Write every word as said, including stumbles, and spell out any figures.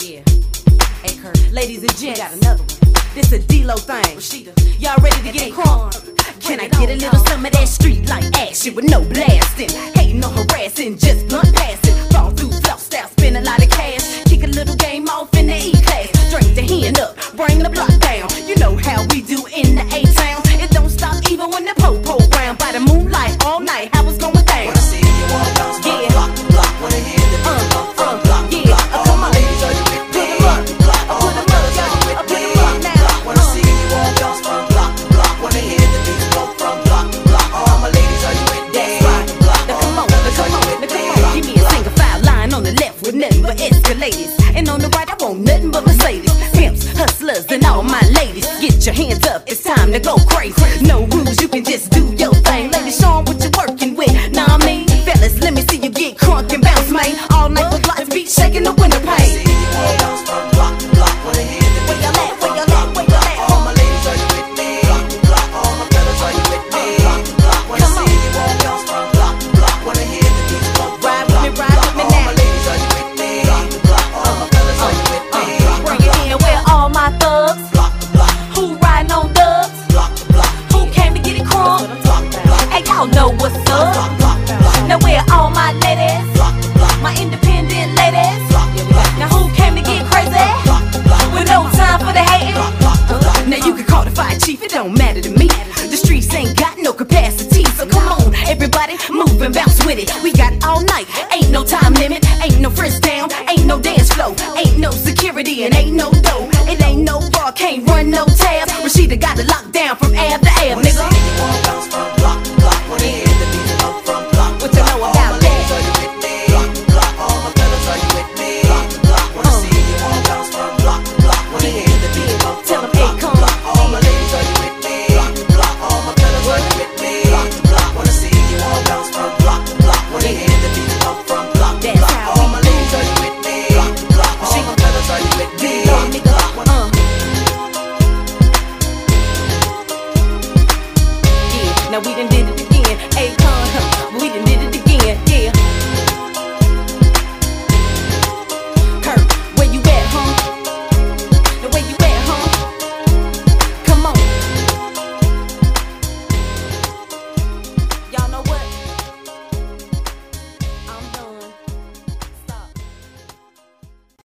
Yeah. Hey, Kurt. Ladies and gents, got another one. This a D-Lo thing. Rashida, y'all ready to get crunk? Can I get a little some of that street like action with no blasting? Hating or harassing, just blunt passing. Fall through flow style, spend a lot of cash. Kick a little game off in the E-class. Drink the hand up, bring the block down. You know how we do in the A-town. It don't stop even when the po-po round. By the moonlight all night, how it's going down. Wanna see you all bounce from Yeah. block to block. Wanna hear the beat go from block to block. All my ladies, are you with me? Block to block. All my fellas, are you with me? Block to block. Wanna see you all bounce from block to block. Wanna hear the beat go from block to block. All my ladies, are you with me? Block to block. Now All come my on, fellas, now are come you on, with now me? come on. Give me a single file line on the left with nothing but escalators. And on the right, I want nothing but Mercedes. Pimps, hustlers, and all my ladies. Get your hands up, it's time to go crazy. No rules, you can just do your thing. Ladies, show 'em what you're working with. Nah, I mean, fellas, let me see you get crunk and bounce, man. All night with lots of beats shaking the window Wanna pane. see you all bounce from block to block. Wanna hear the Where beat y'all go at? from Where y'all block at? to Where y'all block. at? All my ladies, are you with me? Block to block. All my fellas, are you with me? Block to block. Wanna Come on. see you all bounce from block to block. Wanna hear the beat go from Ride with me, block to ride block. with me All now. my ladies, are you with me? Block to block. All my fellas, are you with me? Block to Bring it in, where all my thugs? block to block. Who riding on dubs? Block to block. Who came to get it crunk? Block to block. Hey, y'all know what's up. Block, block, block. Now where all my ladies? Block to block. My independent ladies? Block to block. Now who came to get crazy? Block to block. With no time for the hating? Block, block to block. Now you can call the fire chief, it don't matter to me. The streets ain't got no capacity, so come on, everybody, move and bounce with it. We got all night, ain't no time limit, ain't no frisk down, ain't no dance flow, ain't no security and ain't no dough. It ain't no bar, can't run no tab. Rashida got it locked down from ab to ab, Wanna see nigga. you all bounce from block to block. Wanna hear the beat go from block to What you block. know All about my ladies, that? are you with me? Block to block. All my fellas, are you with me? Block to block. Wanna Uh. see you all bounce from block to block. Wanna hear the beat go Tell from 'em, hey, block to come. block. All my ladies, are you with me? Block to block. All my fellas, are you with me? Block to block. Wanna see you all bounce from block to block. Wanna hear the beat go from block to That's block. how All we my do. ladies, are you with me? Block to block. All my fellas, are you with me? You know, Block to nigga, block. Wanna uh. Yeah, now we done did